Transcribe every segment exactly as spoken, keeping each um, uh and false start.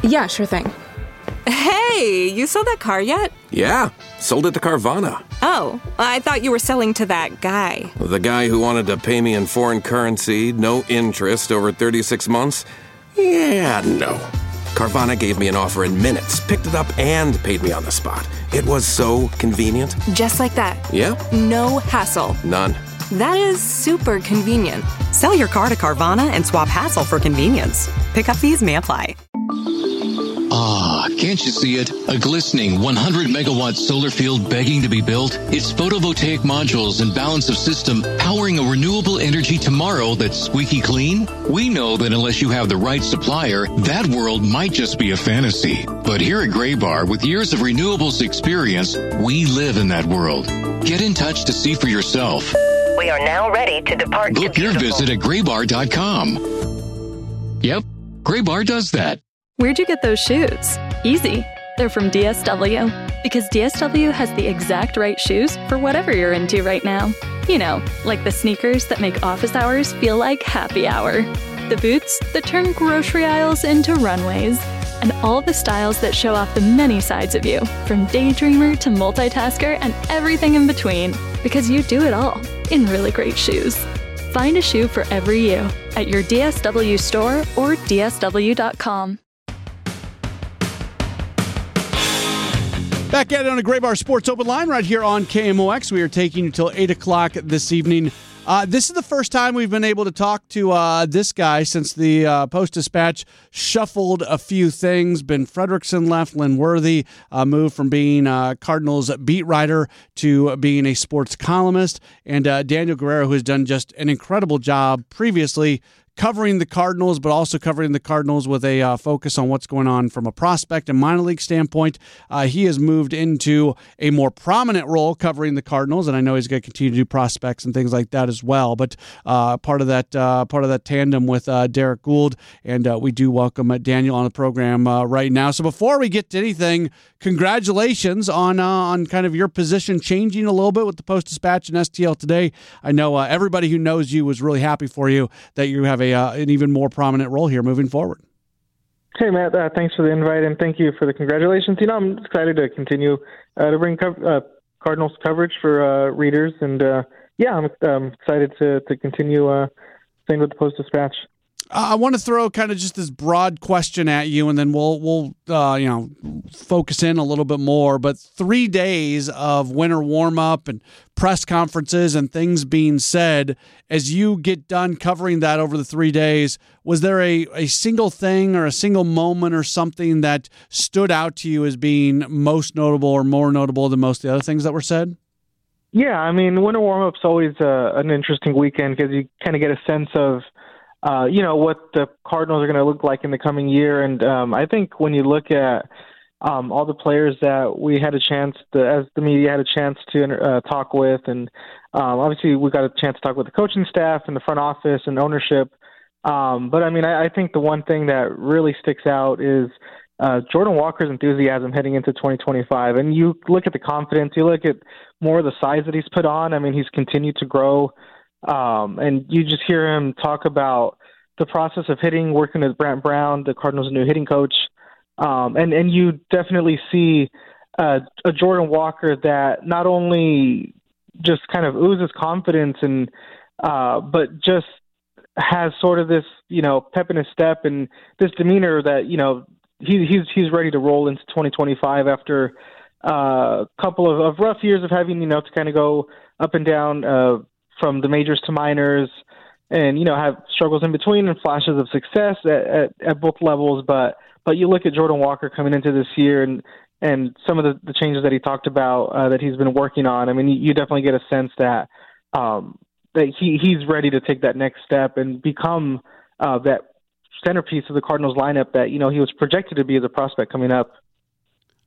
Yeah, sure thing. Hey, you sold that car yet? Yeah, sold it to Carvana. Oh, I thought you were selling to that guy. The guy who wanted to pay me in foreign currency, no interest, over thirty-six months? Yeah, no. Carvana gave me an offer in minutes, picked it up, and paid me on the spot. It was so convenient. Just like that. Yeah. No hassle. None. That is super convenient. Sell your car to Carvana and swap hassle for convenience. Pickup fees may apply. Ah, can't you see it? A glistening one hundred megawatt solar field begging to be built? It's photovoltaic modules and balance of system powering a renewable energy tomorrow that's squeaky clean? We know that unless you have the right supplier, that world might just be a fantasy. But here at Graybar, with years of renewables experience, we live in that world. Get in touch to see for yourself. We are now ready to depart. Book your visit at graybar dot com. Yep, Graybar does that. Where'd you get those shoes? Easy. They're from D S W. Because D S W has the exact right shoes for whatever you're into right now. You know, like the sneakers that make office hours feel like happy hour. The boots that turn grocery aisles into runways. And all the styles that show off the many sides of you, from daydreamer to multitasker and everything in between. Because you do it all in really great shoes. Find a shoe for every you at your D S W store or D S W dot com. Back at it on a Graybar Sports Open Line right here on K M O X. We are taking you till eight o'clock this evening. Uh, this is the first time we've been able to talk to uh, this guy since the uh, Post-Dispatch shuffled a few things. Ben Frederickson left. Lynn Worthy uh, moved from being a Cardinals beat writer to being a sports columnist. And uh, Daniel Guerrero, who has done just an incredible job previously covering the Cardinals, but also covering the Cardinals with a uh, focus on what's going on from a prospect and minor league standpoint. Uh, he has moved into a more prominent role covering the Cardinals, and I know he's going to continue to do prospects and things like that as well. But uh, part of that uh, part of that tandem with uh, Derek Gould, and uh, we do welcome uh, Daniel on the program uh, right now. So before we get to anything, congratulations on uh, on kind of your position changing a little bit with the Post-Dispatch and S T L today. I know uh, everybody who knows you was really happy for you that you have a uh, an even more prominent role here moving forward. Hey, Matt, uh, thanks for the invite, and thank you for the congratulations. You know, I'm excited to continue uh, to bring co- uh, Cardinals coverage for uh, readers, and uh, yeah, I'm um, excited to, to continue uh, staying with the Post-Dispatch. I want to throw kind of just this broad question at you, and then we'll we'll uh, you know focus in a little bit more. But three days of winter warm up and press conferences and things being said, as you get done covering that over the three days, was there a, a single thing or a single moment or something that stood out to you as being most notable or more notable than most of the other things that were said? Yeah, I mean, winter warm up's always uh, an interesting weekend because you kind of get a sense of Uh, you know, what the Cardinals are going to look like in the coming year. And um, I think when you look at um, all the players that we had a chance to, as the media had a chance to uh, talk with, and um, obviously we got a chance to talk with the coaching staff and the front office and ownership. Um, but, I mean, I, I think the one thing that really sticks out is uh, Jordan Walker's enthusiasm heading into twenty twenty-five. And you look at the confidence, you look at more of the size that he's put on. I mean, he's continued to grow. Um, and you just hear him talk about the process of hitting, working with Brant Brown, the Cardinals' new hitting coach. Um, and, and you definitely see uh, a Jordan Walker that not only just kind of oozes confidence and uh, but just has sort of this, you know, pep in his step and this demeanor that, you know, he, he's he's ready to roll into twenty twenty-five after uh, a couple of, of rough years of having, you know, to kind of go up and down uh from the majors to minors and, you know, have struggles in between and flashes of success at, at, at both levels. But, but you look at Jordan Walker coming into this year and, and some of the, the changes that he talked about uh, that he's been working on. I mean, you, you definitely get a sense that, um, that he, he's ready to take that next step and become uh, that centerpiece of the Cardinals lineup that, you know, he was projected to be as a prospect coming up.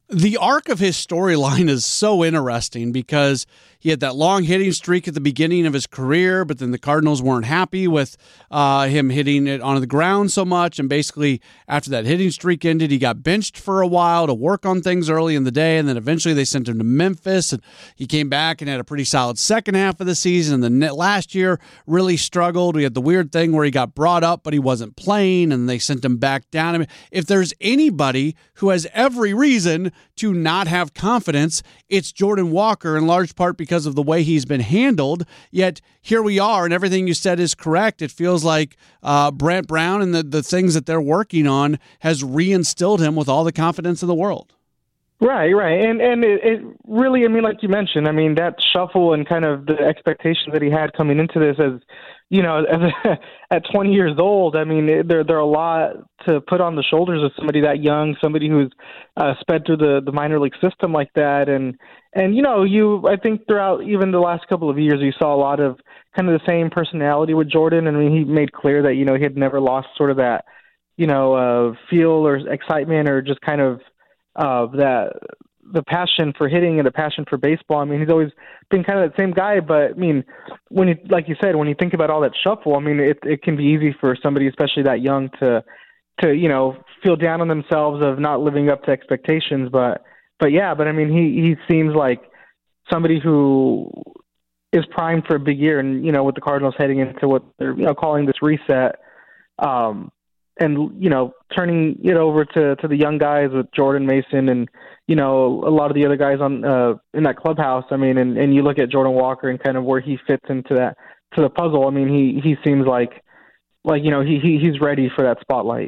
The arc of his storyline is so interesting because he had that long hitting streak at the beginning of his career, but then the Cardinals weren't happy with uh, him hitting it onto the ground so much. And basically, after that hitting streak ended, he got benched for a while to work on things early in the day. And then eventually they sent him to Memphis, and he came back and had a pretty solid second half of the season. And then last year really struggled. We had the weird thing where he got brought up, but he wasn't playing, and they sent him back down. I mean, if there's anybody who has every reason to not have confidence, it's Jordan Walker, in large part because of the way he's been handled. Yet here we are, and everything you said is correct. It feels like uh, Brant Brown and the, the things that they're working on has reinstilled him with all the confidence in the world. Right, right. And and it, it really, I mean, like you mentioned, I mean, that shuffle and kind of the expectations that he had coming into this as, you know, as a, at twenty years old, I mean, there there are a lot to put on the shoulders of somebody that young, somebody who's uh, sped through the, the minor league system like that. And, and, you know, you, I think throughout even the last couple of years, you saw a lot of kind of the same personality with Jordan. I mean, he made clear that, you know, he had never lost sort of that, you know, uh, feel or excitement or just kind of, Uh, that the passion for hitting and the passion for baseball. I mean, he's always been kind of the same guy, but I mean, when you, like you said, when you think about all that shuffle, I mean, it it can be easy for somebody, especially that young, to to you know feel down on themselves of not living up to expectations. But but yeah, but I mean, he he seems like somebody who is primed for a big year, and you know, with the Cardinals heading into what they're you know calling this reset. Um, And, you know, turning it over to, to the young guys with Jordan Mason and, you know, a lot of the other guys on uh, in that clubhouse. I mean, and, and you look at Jordan Walker and kind of where he fits into that to the puzzle. I mean, he, he seems like, like, you know, he, he he's ready for that spotlight.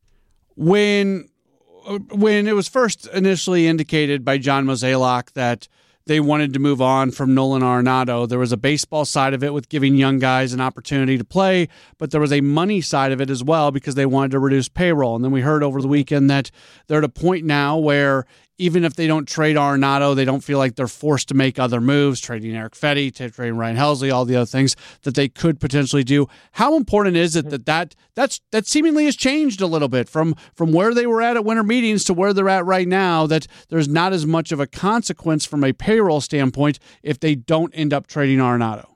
When when it was first initially indicated by John Mozeliak that they wanted to move on from Nolan Arenado, there was a baseball side of it with giving young guys an opportunity to play, but there was a money side of it as well because they wanted to reduce payroll. And then we heard over the weekend that they're at a point now where even if they don't trade Arenado, they don't feel like they're forced to make other moves, trading Eric Fetty, trading Ryan Helsley, all the other things that they could potentially do. How important is it that that that's that seemingly has changed a little bit from from where they were at at winter meetings to where they're at right now, that there's not as much of a consequence from a payroll standpoint if they don't end up trading Arenado?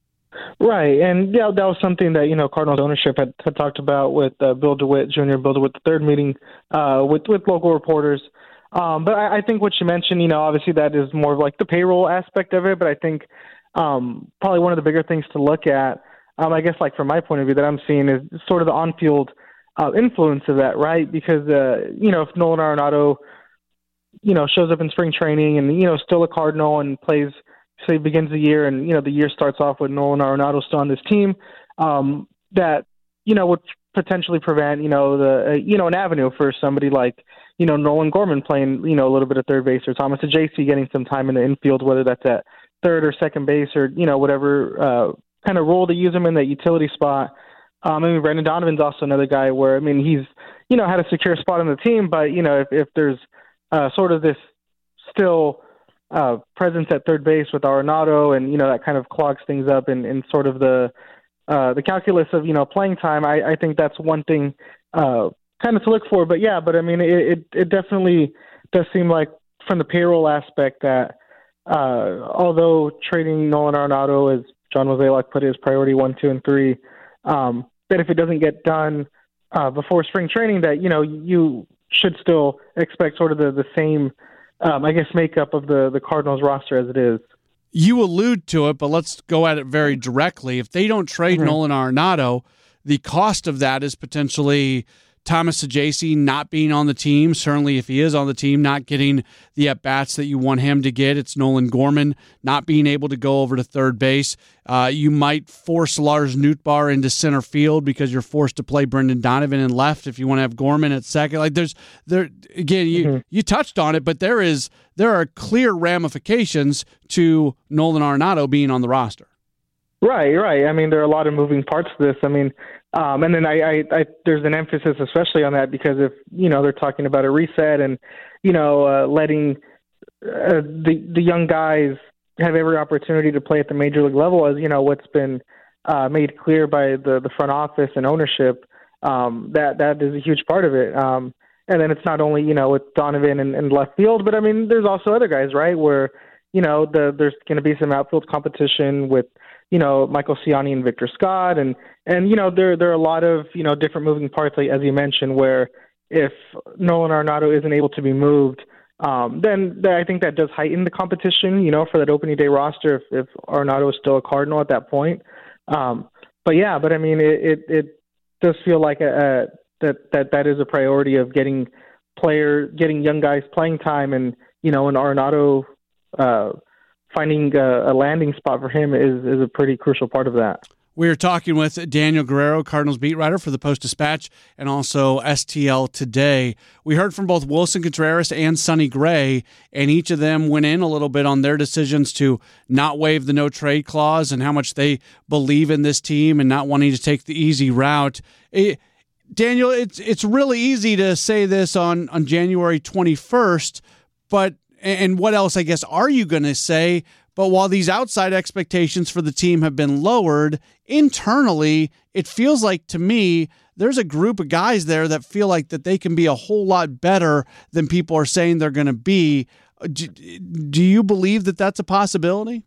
Right, and yeah, that was something that you know Cardinals ownership had, had talked about with uh, Bill DeWitt Junior Bill DeWitt the third meeting uh, with with local reporters. Um, but I, I think what you mentioned, you know, obviously that is more of like the payroll aspect of it. But I think um, probably one of the bigger things to look at, um, I guess, like from my point of view that I'm seeing is sort of the on-field uh, influence of that, right? Because, uh, you know, if Nolan Arenado, you know, shows up in spring training and, you know, still a Cardinal and plays, say, begins the year and, you know, the year starts off with Nolan Arenado still on this team, um, that, you know, would potentially prevent, you know, the, uh, you know, an avenue for somebody like, you know, Nolan Gorman playing, you know, a little bit of third base, or Thomas Ajayci getting some time in the infield, whether that's at third or second base or, you know, whatever uh, kind of role to use him in that utility spot. Um, I mean, Brendan Donovan's also another guy where, I mean, he's, you know, had a secure spot on the team, but, you know, if, if there's uh, sort of this still uh, presence at third base with Arenado and, you know, that kind of clogs things up in, in sort of the uh, the calculus of, you know, playing time, I, I think that's one thing uh kind of to look for. But yeah, but I mean, it, it, it definitely does seem like from the payroll aspect that uh, although trading Nolan Arenado, as John Mozeliak put it, is priority one, two, and three, um, that if it doesn't get done uh, before spring training, that, you know, you should still expect sort of the, the same, um, I guess, makeup of the, the Cardinals roster as it is. You allude to it, but let's go at it very directly. If they don't trade mm-hmm. Nolan Arenado, the cost of that is potentially Thomas Ajayci not being on the team. Certainly, if he is on the team, not getting the at-bats that you want him to get. It's Nolan Gorman not being able to go over to third base. Uh, you might force Lars Nootbaar into center field because you're forced to play Brendan Donovan in left if you want to have Gorman at second. Like there's there again, you mm-hmm. you touched on it, but there is there are clear ramifications to Nolan Arenado being on the roster. Right, right. I mean, there are a lot of moving parts to this. I mean, um, and then I, I, I, there's an emphasis especially on that because if, you know, they're talking about a reset and, you know, uh, letting uh, the the young guys have every opportunity to play at the major league level, as, you know, what's been uh, made clear by the, the front office and ownership, um, that that is a huge part of it. Um, and then it's not only, you know, with Donovan and, and left field, but I mean, there's also other guys, right, where, you know, the, there's going to be some outfield competition with, you know, Michael Ciani and Victor Scott. And, and you know, there there are a lot of, you know, different moving parts, like, as you mentioned, where if Nolan Arenado isn't able to be moved, um, then th- I think that does heighten the competition, you know, for that opening day roster if, if Arenado is still a Cardinal at that point. Um, but, yeah, but, I mean, it, it, it does feel like a, a, that, that that is a priority of getting player, getting young guys playing time, and, you know, an Arenado uh, finding a, a landing spot for him is, is a pretty crucial part of that. We're talking with Daniel Guerrero, Cardinals beat writer for the Post-Dispatch and also S T L Today. We heard from both Wilson Contreras and Sonny Gray, and each of them went in a little bit on their decisions to not waive the no-trade clause and how much they believe in this team and not wanting to take the easy route. It, Daniel, it's it's really easy to say this on, on January twenty-first, but and what else, I guess, are you going to say? But while these outside expectations for the team have been lowered, internally, it feels like to me there's a group of guys there that feel like that they can be a whole lot better than people are saying they're going to be. Do, do you believe that that's a possibility?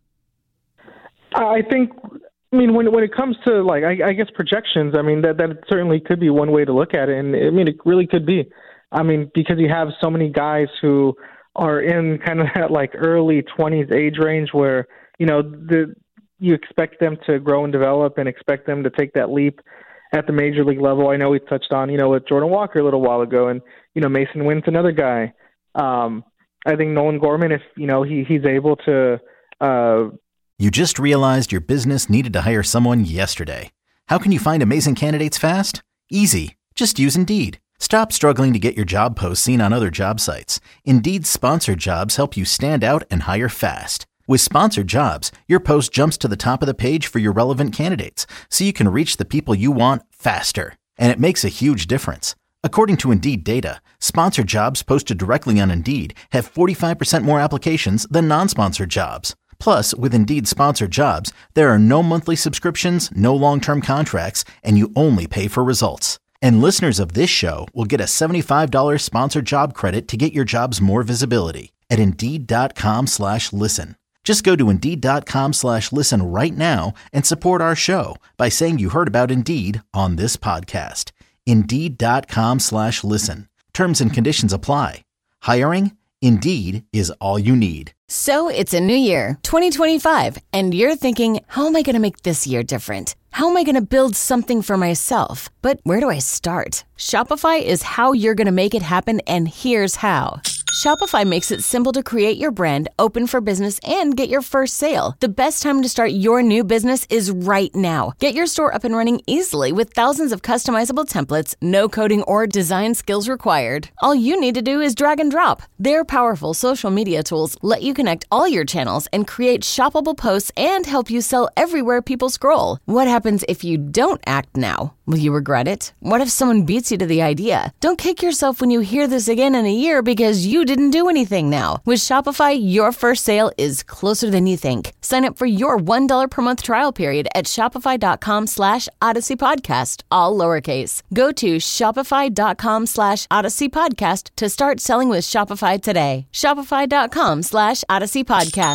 I think, I mean, when when it comes to, like, I, I guess projections, I mean, that, that certainly could be one way to look at it. And, I mean, it really could be. I mean, because you have so many guys who are in kind of that, like, early twenties age range where, you know, the you expect them to grow and develop and expect them to take that leap at the major league level. I know we touched on, you know, with Jordan Walker a little while ago, and, you know, Mason Wynn's another guy. Um, I think Nolan Gorman, if, you know, he he's able to. Uh, you just realized your business needed to hire someone yesterday. How can you find amazing candidates fast? Easy. Just use Indeed. Stop struggling to get your job posts seen on other job sites. Indeed's sponsored jobs help you stand out and hire fast. With sponsored jobs, your post jumps to the top of the page for your relevant candidates, so you can reach the people you want faster. And it makes a huge difference. According to Indeed data, sponsored jobs posted directly on Indeed have forty-five percent more applications than non-sponsored jobs. Plus, with Indeed sponsored jobs, there are no monthly subscriptions, no long-term contracts, and you only pay for results. And listeners of this show will get a seventy-five dollars sponsored job credit to get your jobs more visibility at Indeed.com slash listen. Just go to Indeed.com slash listen right now and support our show by saying you heard about Indeed on this podcast. Indeed.com slash listen. Terms and conditions apply. Hiring? Indeed is all you need. So it's a new year, twenty twenty-five, and you're thinking, how am I going to make this year different? How am I going to build something for myself? But where do I start? Shopify is how you're going to make it happen, and here's how. Shopify makes it simple to create your brand, open for business, and get your first sale. The best time to start your new business is right now. Get your store up and running easily with thousands of customizable templates, no coding or design skills required. All you need to do is drag and drop. Their powerful social media tools let you connect all your channels and create shoppable posts and help you sell everywhere people scroll. What happens if you don't act now? Will you regret it? What if someone beats you to the idea? Don't kick yourself when you hear this again in a year because you didn't do anything now. With Shopify, your first sale is closer than you think. Sign up for your one dollar per month trial period at shopify.com slash Odyssey Podcast, all lowercase. Go to shopify.com slash Odyssey Podcast to start selling with Shopify today. Shopify.com slash Odyssey Podcast.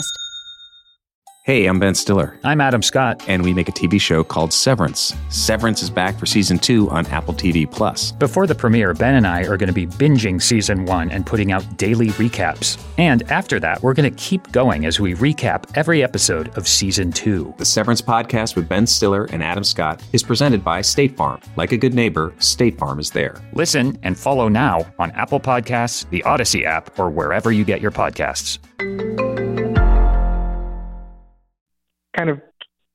Hey, I'm Ben Stiller. I'm Adam Scott. And we make a T V show called Severance. Severance is back for season two on Apple T V Plus. Before the premiere, Ben and I are going to be binging season one and putting out daily recaps. And after that, we're going to keep going as we recap every episode of season two. The Severance podcast with Ben Stiller and Adam Scott is presented by State Farm. Like a good neighbor, State Farm is there. Listen and follow now on Apple Podcasts, the Odyssey app, or wherever you get your podcasts. Kind of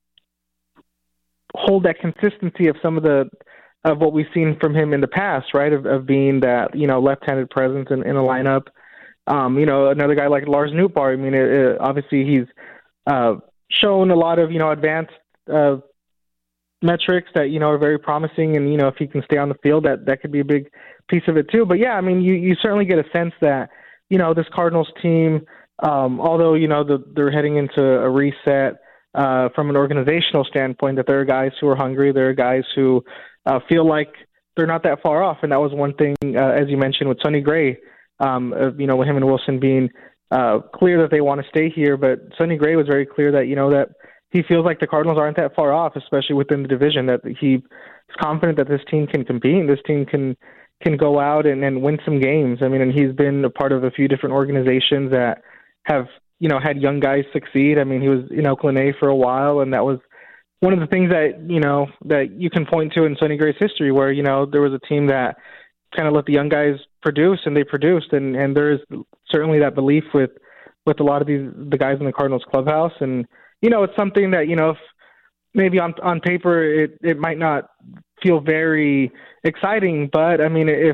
hold that consistency of some of the of what we've seen from him in the past, right? Of, of being that, you know, left-handed presence in, in a lineup. Um, you know, another guy like Lars Nootbaar. I mean, it, it, obviously he's uh, shown a lot of, you know, advanced uh, metrics that, you know, are very promising, and, you know, if he can stay on the field, that that could be a big piece of it too. But yeah, I mean, you you certainly get a sense that, you know, this Cardinals team, um, although, you know, the, they're heading into a reset. Uh, from an organizational standpoint, that there are guys who are hungry, there are guys who uh, feel like they're not that far off. And that was one thing, uh, as you mentioned, with Sonny Gray, um, uh, you know, with him and Wilson being uh, clear that they want to stay here. But Sonny Gray was very clear that, you know, that he feels like the Cardinals aren't that far off, especially within the division, that he is confident that this team can compete and this team can can go out and, and win some games. I mean, and he's been a part of a few different organizations that have, you know, had young guys succeed. I mean, he was in Oakland A for a while, and that was one of the things that, you know, that you can point to in Sonny Gray's history where, you know, there was a team that kind of let the young guys produce, and they produced. And, and there is certainly that belief with, with a lot of these, the guys in the Cardinals clubhouse. And, you know, it's something that, you know, if maybe on, on paper it, it might not feel very exciting, but I mean, if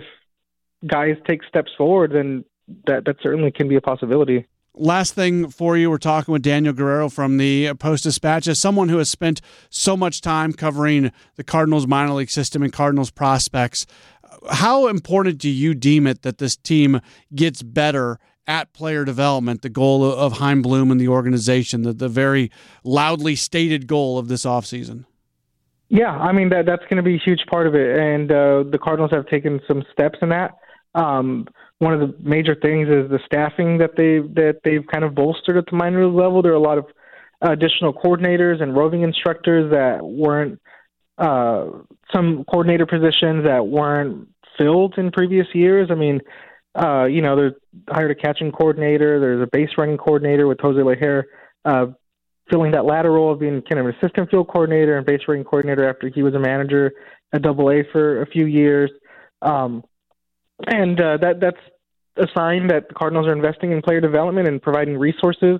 guys take steps forward, then that, that certainly can be a possibility. Last thing for you, we're talking with Daniel Guerrero from the Post-Dispatch. As someone who has spent so much time covering the Cardinals minor league system and Cardinals prospects, how important do you deem it that this team gets better at player development, the goal of Chaim Bloom and the organization, the, the very loudly stated goal of this offseason? Yeah, I mean, that that's going to be a huge part of it, and uh, the Cardinals have taken some steps in that. Um, one of the major things is the staffing that they that they've kind of bolstered at the minor league level. There are a lot of additional coordinators and roving instructors that weren't uh, some coordinator positions that weren't filled in previous years. I mean, uh, you know, they hired a catching coordinator. There's a base running coordinator with Jose Lejer, uh, filling that latter role of being kind of an assistant field coordinator and base running coordinator after he was a manager at Double A for a few years. Um, And uh, that that's a sign that the Cardinals are investing in player development and providing resources.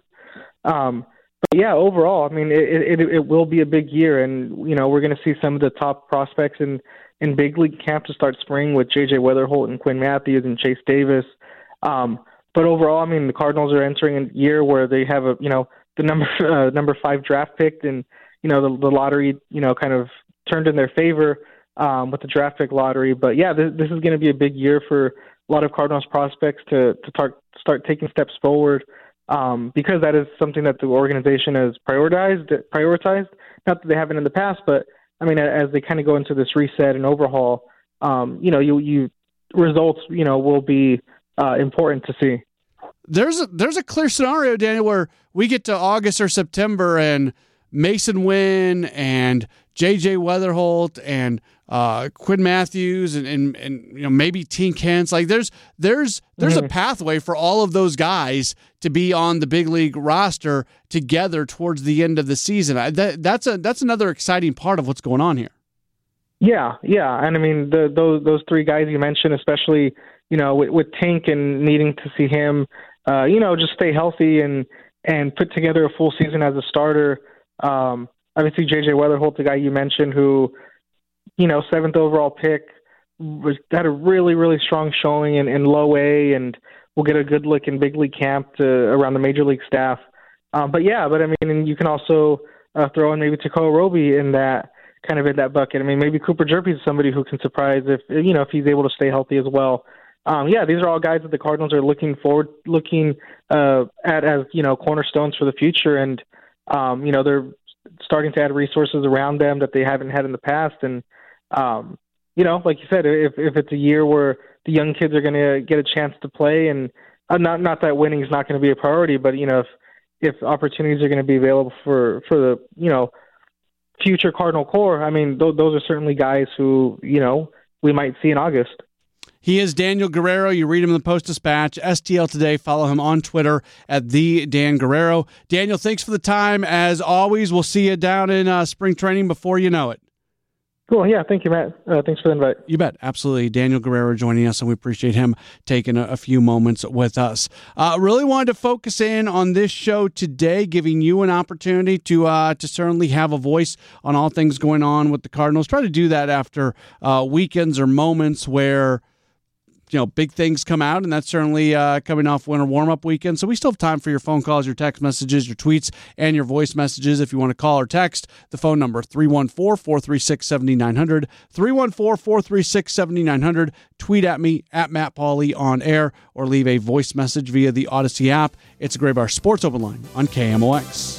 Um, but, yeah, overall, I mean, it, it, it will be a big year. And, you know, we're going to see some of the top prospects in, in big league camp to start spring with J J Weatherholt and Quinn Matthews and Chase Davis. Um, but overall, I mean, the Cardinals are entering a year where they have, a you know, the number uh, number five draft pick, and, you know, the, the lottery, you know, kind of turned in their favor. Um, with the draft pick lottery. But, yeah, this, this is going to be a big year for a lot of Cardinals prospects to, to start, start taking steps forward um, because that is something that the organization has prioritized, prioritized. Not that they haven't in the past, but, I mean, as they kind of go into this reset and overhaul, um, you know, you, you results, you know, will be uh, important to see. There's a, there's a clear scenario, Daniel, where we get to August or September and Mason Wynn and J J Weatherholt and uh, Quinn Matthews and, and and you know maybe Tink Hence. Like there's there's there's mm-hmm. a pathway for all of those guys to be on the big league roster together towards the end of the season. I, that, that's a that's another exciting part of what's going on here. Yeah, yeah, and I mean the, those those three guys you mentioned, especially you know with, with Tink and needing to see him, uh, you know, just stay healthy and and put together a full season as a starter. Um, Obviously, J J Weatherholt, the guy you mentioned, who, you know, seventh overall pick, was had a really, really strong showing in, in low A, and will get a good look in big league camp to, around the major league staff. Um, but yeah, but I mean, and you can also uh, throw in maybe Tekoa Roby in that kind of in that bucket. I mean, maybe Cooper Jerpy is somebody who can surprise if you know if he's able to stay healthy as well. Um, yeah, these are all guys that the Cardinals are looking forward, looking uh, at as you know cornerstones for the future, and um, you know they're starting to add resources around them that they haven't had in the past. And, um, you know, like you said, if if it's a year where the young kids are going to get a chance to play, and uh, not not that winning is not going to be a priority, but, you know, if if opportunities are going to be available for, for the, you know, future Cardinal core, I mean, th- those are certainly guys who, you know, we might see in August. He is Daniel Guerrero. You read him in the Post-Dispatch, S T L Today. Follow him on Twitter at the Dan Guerrero. Daniel, thanks for the time. As always, we'll see you down in uh, spring training before you know it. Cool. Yeah, thank you, Matt. Uh, thanks for the invite. You bet. Absolutely. Daniel Guerrero joining us, and we appreciate him taking a, a few moments with us. Uh, really wanted to focus in on this show today, giving you an opportunity to uh, to certainly have a voice on all things going on with the Cardinals. Try to do that after uh, weekends or moments where you know, big things come out, and that's certainly uh, coming off winter warm-up weekend. So we still have time for your phone calls, your text messages, your tweets, and your voice messages. If you want to call or text, the phone number, three one four, four three six, seven nine zero zero, three one four, four three six, seven nine zero zero. Tweet at me, at Matt Pauley on air, or leave a voice message via the Odyssey app. It's a Graybar Sports Open Line on K M O X.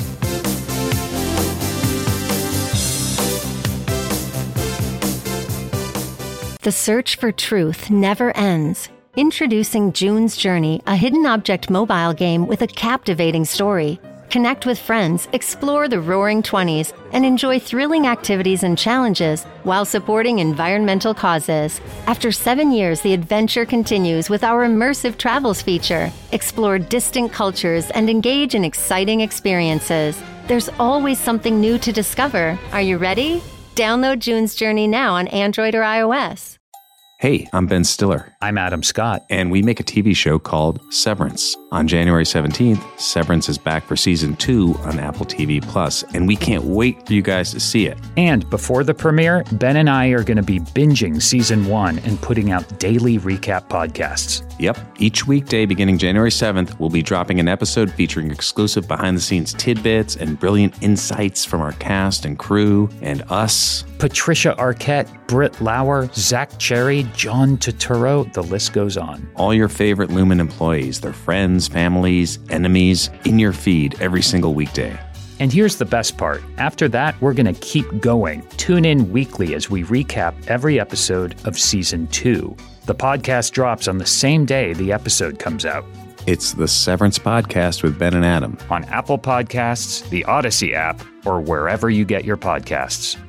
The search for truth never ends. Introducing June's Journey, a hidden object mobile game with a captivating story. Connect with friends, explore the Roaring Twenties, and enjoy thrilling activities and challenges while supporting environmental causes. After seven years, the adventure continues with our immersive travels feature. Explore distant cultures and engage in exciting experiences. There's always something new to discover. Are you ready? Download June's Journey now on Android or iOS. Hey, I'm Ben Stiller. I'm Adam Scott. And we make a T V show called Severance. On January seventeenth, Severance is back for season two on Apple T V Plus, and we can't wait for you guys to see it. And before the premiere, Ben and I are going to be binging season one and putting out daily recap podcasts. Yep. Each weekday beginning January seventh, we'll be dropping an episode featuring exclusive behind-the-scenes tidbits and brilliant insights from our cast and crew and us. Patricia Arquette, Britt Lauer, Zach Cherry, John Turturro, the list goes on. All your favorite Lumen employees, their friends, families, enemies, in your feed every single weekday. And here's the best part. After that, we're going to keep going. Tune in weekly as we recap every episode of season two. The podcast drops on the same day the episode comes out. It's the Severance Podcast with Ben and Adam. On Apple Podcasts, the Odyssey app, or wherever you get your podcasts.